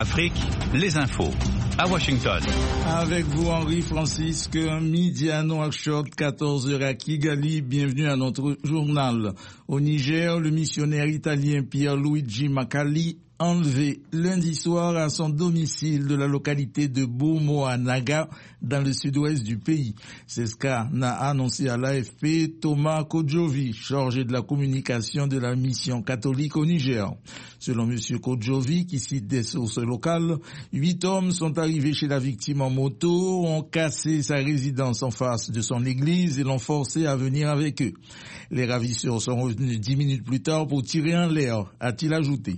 Afrique, les infos. À Washington. Avec vous, Henri Francisque, midi à Nouakchott, 14h à Kigali. Bienvenue à notre journal. Au Niger, le missionnaire italien Pierluigi Macali, enlevé lundi soir à son domicile de la localité de Bomoanaga, dans le sud-ouest du pays. C'est ce qu'a annoncé à l'AFP Thomas Kodjovi, chargé de la communication de la mission catholique au Niger. Selon M. Kodjovi, qui cite des sources locales, 8 hommes sont arrivés chez la victime en moto, ont cassé sa résidence en face de son église et l'ont forcé à venir avec eux. Les ravisseurs sont revenus 10 minutes plus tard pour tirer en l'air, a-t-il ajouté.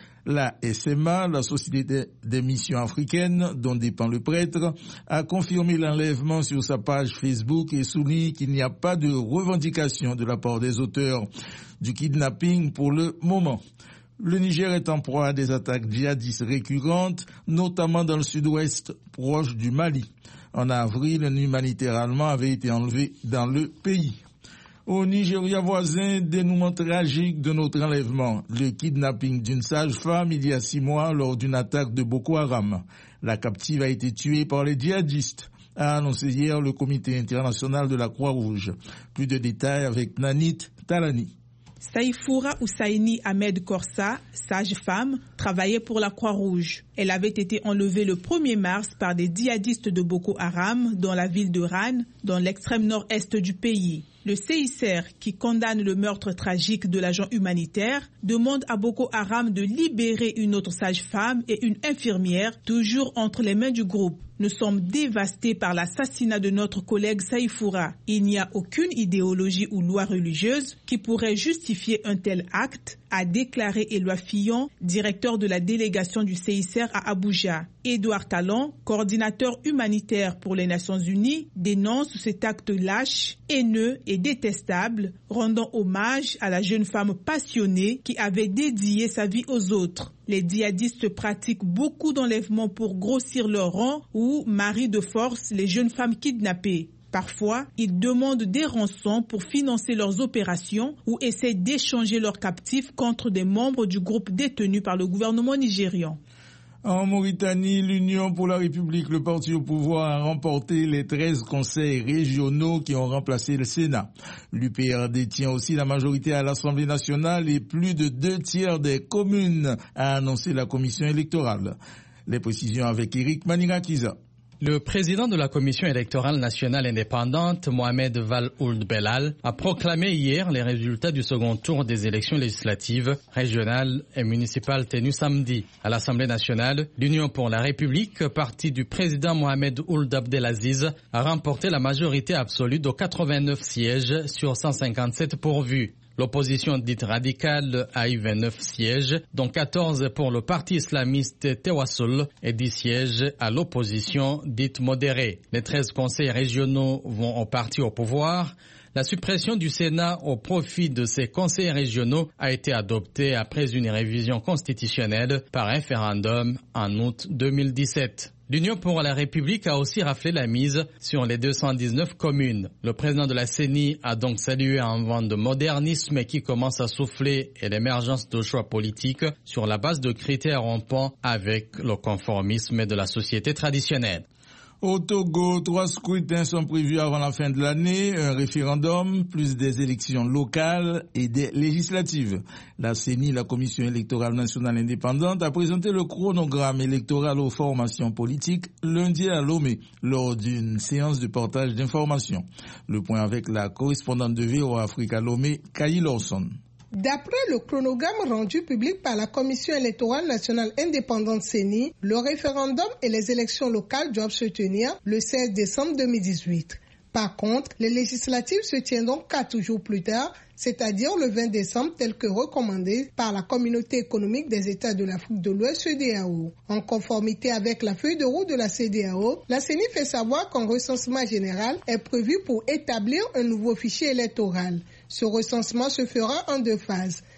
La SMA, la Société des missions africaines, dont dépend le prêtre, a confirmé l'enlèvement sur sa page Facebook et souligne qu'il n'y a pas de revendication de la part des auteurs du kidnapping pour le moment. Le Niger est en proie à des attaques djihadistes récurrentes, notamment dans le sud-ouest, proche du Mali. En avril, un humanitaire allemand avait été enlevé dans le pays. Au Nigeria voisin, dénouement tragique de notre enlèvement, le kidnapping d'une sage-femme il y a 6 mois lors d'une attaque de Boko Haram. La captive a été tuée par les djihadistes, a annoncé hier le comité international de la Croix-Rouge. Plus de détails avec Nanit Talani. Saïfoura Oussaini Ahmed Korsa, sage-femme, travaillait pour la Croix-Rouge. Elle avait été enlevée le 1er mars par des djihadistes de Boko Haram dans la ville de Ran, dans l'extrême nord-est du pays. Le CICR, qui condamne le meurtre tragique de l'agent humanitaire, demande à Boko Haram de libérer une autre sage-femme et une infirmière, toujours entre les mains du groupe. Nous sommes dévastés par l'assassinat de notre collègue Saïfoura. Il n'y a aucune idéologie ou loi religieuse qui pourrait justifier un tel acte, a déclaré Éloi Fillon, directeur de la délégation du CICR à Abuja. Édouard Talon, coordinateur humanitaire pour les Nations Unies, dénonce cet acte lâche, haineux et détestable, rendant hommage à la jeune femme passionnée qui avait dédié sa vie aux autres. Les djihadistes pratiquent beaucoup d'enlèvements pour grossir leur rang ou marient de force les jeunes femmes kidnappées. Parfois, ils demandent des rançons pour financer leurs opérations ou essaient d'échanger leurs captifs contre des membres du groupe détenu par le gouvernement nigérian. En Mauritanie, l'Union pour la République, le parti au pouvoir, a remporté les 13 conseils régionaux qui ont remplacé le Sénat. L'UPR détient aussi la majorité à l'Assemblée nationale et plus de 2/3 des communes, a annoncé la commission électorale. Les précisions avec Eric Manirakiza. Le président de la Commission électorale nationale indépendante, Mohamed Val Ould Belal, a proclamé hier les résultats du second tour des élections législatives, régionales et municipales tenues samedi. À l'Assemblée nationale, l'Union pour la République, parti du président Mohamed Ould Abdelaziz, a remporté la majorité absolue de 89 sièges sur 157 pourvus. L'opposition dite radicale a eu 29 sièges, dont 14 pour le parti islamiste Tewassul et 10 sièges à l'opposition dite modérée. Les 13 conseils régionaux vont au parti au pouvoir. La suppression du Sénat au profit de ces conseils régionaux a été adoptée après une révision constitutionnelle par référendum en août 2017. L'Union pour la République a aussi raflé la mise sur les 219 communes. Le président de la CENI a donc salué un vent de modernisme qui commence à souffler et l'émergence de choix politiques sur la base de critères rompant avec le conformisme de la société traditionnelle. Au Togo, 3 scrutins sont prévus avant la fin de l'année, un référendum, plus des élections locales et des législatives. La CENI, la Commission électorale nationale indépendante, a présenté le chronogramme électoral aux formations politiques lundi à Lomé, lors d'une séance de partage d'informations. Le point avec la correspondante de VOA Afrique à Lomé, Kayi Lawson. D'après le chronogramme rendu public par la Commission électorale nationale indépendante CENI, le référendum et les élections locales doivent se tenir le 16 décembre 2018. Par contre, les législatives se tiendront 4 jours plus tard, c'est-à-dire le 20 décembre tel que recommandé par la Communauté économique des États de l'Afrique de l'Ouest CEDEAO. En conformité avec la feuille de route de la CEDEAO, la CENI fait savoir qu'un recensement général est prévu pour établir un nouveau fichier électoral. Ce recensement se fera en 2 phases.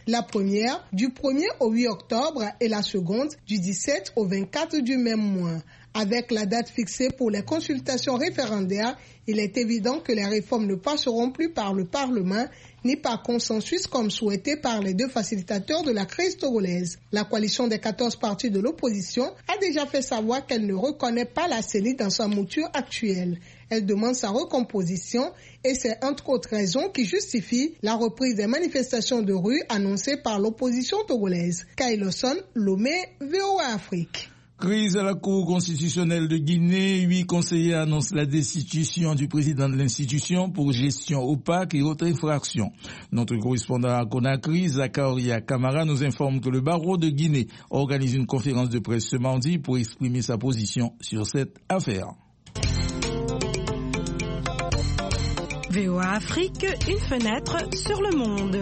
La première du 1er au 8 octobre et la seconde du 17 au 24 du même mois. Avec la date fixée pour les consultations référendaires, il est évident que les réformes ne passeront plus par le Parlement ni par consensus comme souhaité par les deux facilitateurs de la crise togolaise. La coalition des 14 partis de l'opposition a déjà fait savoir qu'elle ne reconnaît pas la CENI dans sa mouture actuelle. Elle demande sa recomposition et c'est entre autres raisons qui justifient la reprise des manifestations de rue annoncées par l'opposition togolaise. Kailoson, Lomé, VOA Afrique. Crise à la Cour constitutionnelle de Guinée. 8 conseillers annoncent la destitution du président de l'institution pour gestion opaque et autres infractions. Notre correspondant à Conakry, Zakaria Kamara, nous informe que le barreau de Guinée organise une conférence de presse ce mardi pour exprimer sa position sur cette affaire. VOA Afrique, une fenêtre sur le monde.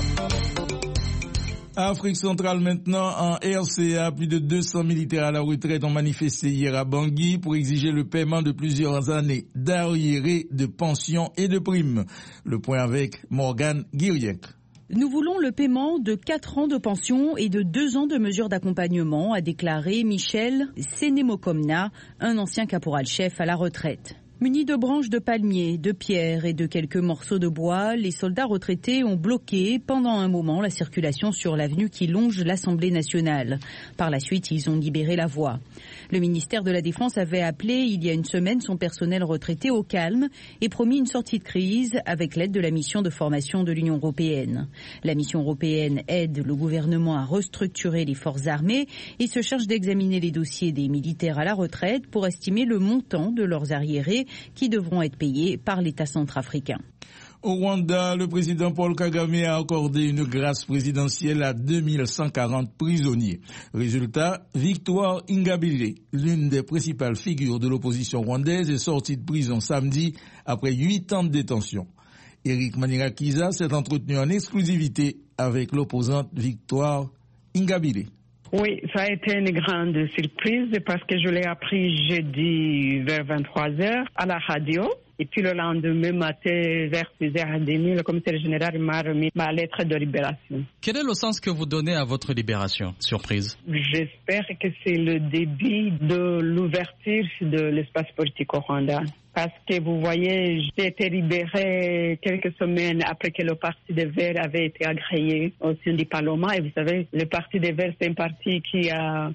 Afrique centrale maintenant, en RCA, plus de 200 militaires à la retraite ont manifesté hier à Bangui pour exiger le paiement de plusieurs années d'arriérés de pensions et de primes. Le point avec Morgane Guiriec. Nous voulons le paiement de 4 ans de pension et de 2 ans de mesures d'accompagnement, a déclaré Michel Sénémokomna, un ancien caporal-chef à la retraite. Munis de branches de palmiers, de pierres et de quelques morceaux de bois, les soldats retraités ont bloqué pendant un moment la circulation sur l'avenue qui longe l'Assemblée nationale. Par la suite, ils ont libéré la voie. Le ministère de la Défense avait appelé il y a une semaine son personnel retraité au calme et promis une sortie de crise avec l'aide de la mission de formation de l'Union européenne. La mission européenne aide le gouvernement à restructurer les forces armées et se charge d'examiner les dossiers des militaires à la retraite pour estimer le montant de leurs arriérés qui devront être payés par l'État centrafricain. Au Rwanda, le président Paul Kagame a accordé une grâce présidentielle à 2140 prisonniers. Résultat, Victoire Ingabire, l'une des principales figures de l'opposition rwandaise, est sortie de prison samedi après 8 ans de détention. Eric Manirakiza s'est entretenu en exclusivité avec l'opposante Victoire Ingabire. Oui, ça a été une grande surprise parce que je l'ai appris jeudi vers 23h à la radio. Et puis le lendemain matin, vers 6h30, le commissaire général m'a remis ma lettre de libération. Quel est le sens que vous donnez à votre libération? Surprise. J'espère que c'est le début de l'ouverture de l'espace politique au Rwanda. Parce que vous voyez, j'ai été libérée quelques semaines après que le Parti des Verts avait été agréé au sein du Parlement. Et vous savez, le Parti des Verts, c'est un parti qui a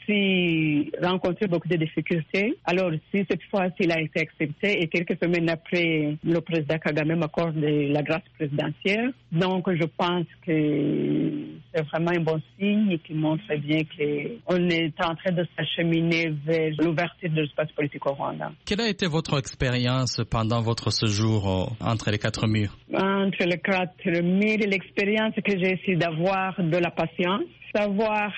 aussi rencontré beaucoup de difficultés. Alors, si cette fois-ci il a été accepté et quelques semaines après, le président Kagame m'accorde la grâce présidentielle. Donc, je pense que c'est vraiment un bon signe qui montre bien qu'on est en train de s'acheminer vers l'ouverture de l'espace politique au Rwanda. Quelle a été votre expérience pendant votre séjour entre les 4 murs? Entre les 4 murs, l'expérience que j'ai essayé d'avoir de la patience, savoir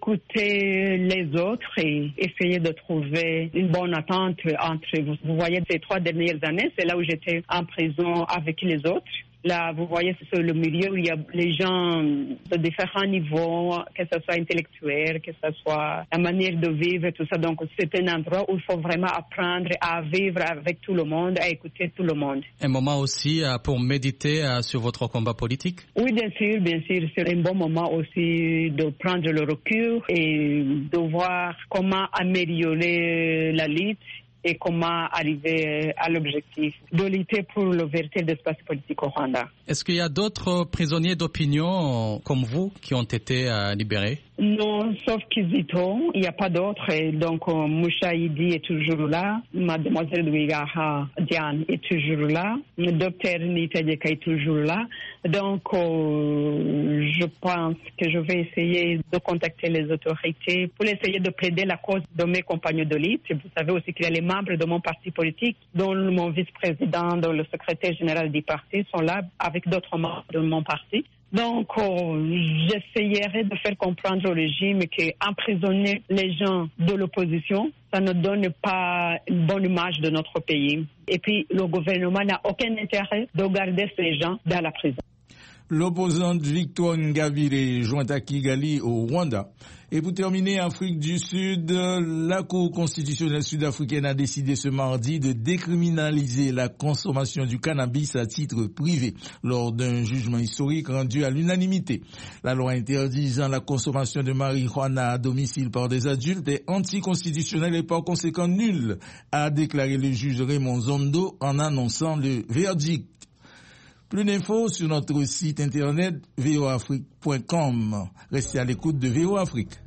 écouter les autres et essayer de trouver une bonne attente entre vous. Vous voyez, ces 3 dernières années, c'est là où j'étais en prison avec les autres. Là, vous voyez, c'est le milieu où il y a les gens de différents niveaux, que ce soit intellectuel, que ce soit la manière de vivre, tout ça. Donc, c'est un endroit où il faut vraiment apprendre à vivre avec tout le monde, à écouter tout le monde. Un moment aussi pour méditer sur votre combat politique? Oui, bien sûr. C'est un bon moment aussi de prendre le recul et de voir comment améliorer la lutte et comment arriver à l'objectif de lutter pour l'ouverture d'espace politique au Rwanda. Est-ce qu'il y a d'autres prisonniers d'opinion comme vous qui ont été libérés? Non, sauf Kizito, il n'y a pas d'autres. Et donc, Mouchaïdi est toujours là. Mademoiselle Ouigaha Diane est toujours là. Le docteur Nitadeka est toujours là. Donc, je pense que je vais essayer de contacter les autorités pour essayer de plaider la cause de mes compagnons de lutte. Vous savez aussi qu'il y a les membres de mon parti politique, dont mon vice-président, dont le secrétaire général du parti sont là avec d'autres membres de mon parti. Donc, j'essayerai de faire comprendre au régime qu'emprisonner les gens de l'opposition, ça ne donne pas une bonne image de notre pays. Et puis, le gouvernement n'a aucun intérêt de garder ces gens dans la prison. L'opposante Victoire Ingabire jointe à Kigali au Rwanda. Et pour terminer, Afrique du Sud, la Cour constitutionnelle sud-africaine a décidé ce mardi de décriminaliser la consommation du cannabis à titre privé lors d'un jugement historique rendu à l'unanimité. La loi interdisant la consommation de marijuana à domicile par des adultes est anticonstitutionnelle et par conséquent nulle, a déclaré le juge Raymond Zondo en annonçant le verdict. Plus d'infos sur notre site internet voafrique.com. Restez à l'écoute de VOA Afrique.